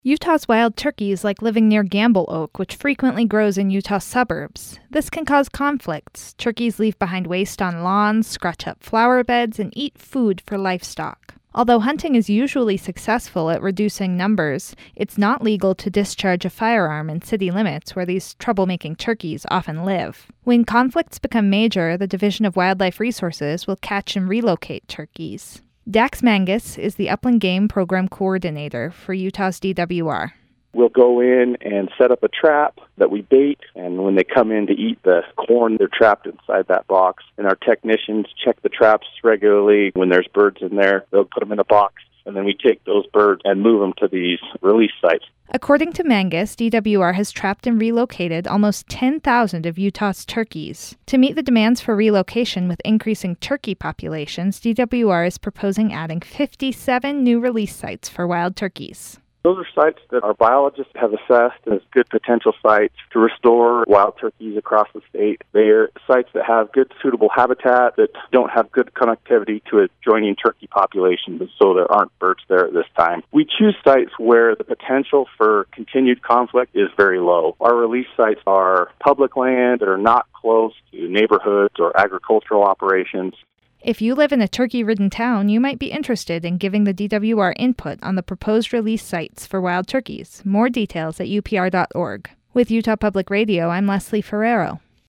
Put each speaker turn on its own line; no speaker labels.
Utah's wild turkeys like living near Gamble Oak, which frequently grows in Utah's suburbs. This can cause conflicts. Turkeys leave behind waste on lawns, scratch up flower beds, and eat food for livestock. Although hunting is usually successful at reducing numbers, it's not legal to discharge a firearm in city limits where these troublemaking turkeys often live. When conflicts become major, the Division of Wildlife Resources will catch and relocate turkeys. Dax Mangus is the Upland Game Program Coordinator for Utah's DWR.
We'll go in and set up a trap that we bait, and when they come in to eat the corn, they're trapped inside that box. And our technicians check the traps regularly. When there's birds in there, they'll put them in a box, and then we take those birds and move them to these release sites.
According to Mangus, DWR has trapped and relocated almost 10,000 of Utah's turkeys. To meet the demands for relocation with increasing turkey populations, DWR is proposing adding 57 new release sites for wild turkeys.
Those are sites that our biologists have assessed as good potential sites to restore wild turkeys across the state. They're sites that have good, suitable habitat, that don't have good connectivity to adjoining turkey populations, so there aren't birds there at this time. We choose sites where the potential for continued conflict is very low. Our release sites are public land that are not close to neighborhoods or agricultural operations.
If you live in a turkey-ridden town, you might be interested in giving the DWR input on the proposed release sites for wild turkeys. More details at upr.org. With Utah Public Radio, I'm Leslie Ferrero.